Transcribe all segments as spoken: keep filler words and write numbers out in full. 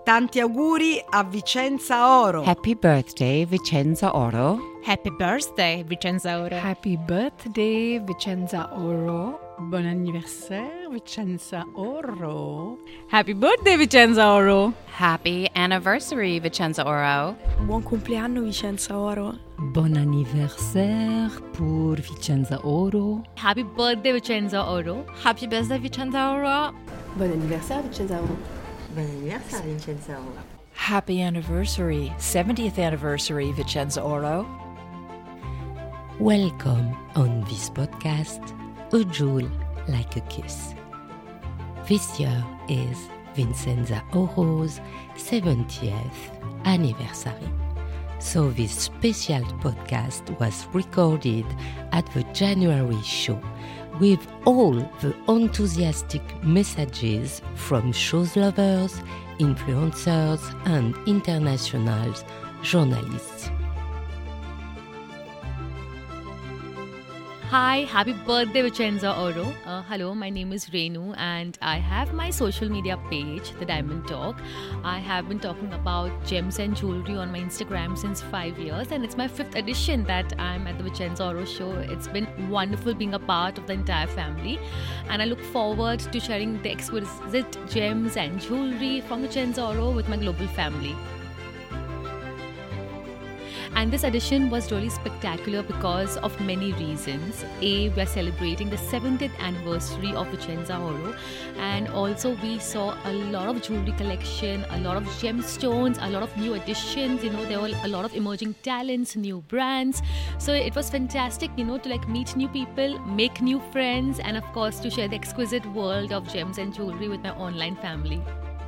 Tanti auguri a Vicenza Oro. Happy birthday, Vicenza Oro. Happy birthday, Vicenza Oro. Happy birthday, Vicenza Oro. Bon anniversaire, Vicenza Oro. Happy birthday, Vicenza Oro. Happy anniversary, Vicenza Oro. Buon compleanno, Vicenza Oro. Bon anniversaire pour Vicenza Oro. Happy birthday, Vicenza Oro. Happy birthday, Vicenza Oro. Bon anniversaire, Vicenza Oro. Bon anniversaire, Vicenza Oro. Happy anniversary, seventieth anniversary, Vicenza Oro. Welcome on this podcast, A Jewel Like a Kiss. This year is Vicenza Oro's seventieth anniversary. So this special podcast was recorded at the January show with all the enthusiastic messages from shows lovers, influencers and international journalists. Hi, happy birthday, Vicenza Oro. Uh, hello, my name is Renu and I have my social media page, The Diamond Talk. I have been talking about gems and jewelry on my Instagram since five years and it's my fifth edition that I'm at the Vicenza Oro show. It's been wonderful being a part of the entire family and I look forward to sharing the exquisite gems and jewelry from Vicenza Oro with my global family. And this edition was really spectacular because of many reasons. A, we are celebrating the seventieth anniversary of Vicenza Oro, and also we saw a lot of jewelry collection, a lot of gemstones, a lot of new additions. You know, there were a lot of emerging talents, new brands. So it was fantastic, you know, to like meet new people, make new friends, and of course to share the exquisite world of gems and jewelry with my online family.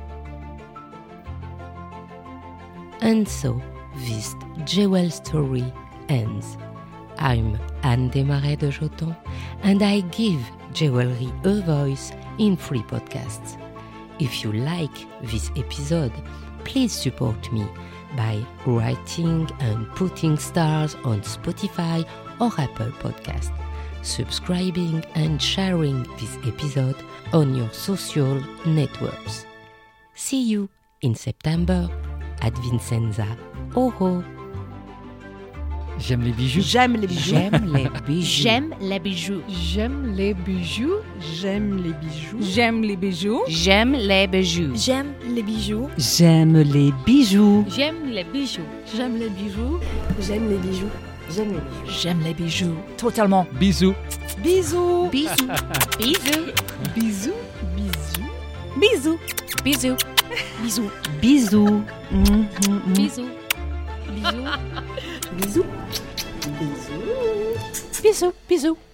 And so, this jewel story ends. I'm Anne Desmarais de Joton, and I give jewelry a voice in free podcasts. If you like this episode, please support me by writing and putting stars on Spotify or Apple Podcasts, subscribing and sharing this episode on your social networks. See you in September at Vicenza Oro. J'aime les bijoux. J'aime les bijoux. J'aime les bijoux. J'aime les bijoux. J'aime les bijoux. J'aime les bijoux. J'aime les bijoux. J'aime les bijoux. J'aime les bijoux. J'aime les bijoux. J'aime les bijoux. J'aime les bijoux. J'aime les bijoux. J'aime les bijoux. J'aime les bijoux. Totalement. Bisous. Bisous. Bisous. Bisous. Bisous. Bisous. Bisous. Bisous. Bisous. Bisous. Bisous. Bisous. Bisous. Bisous. Bisous, bisous.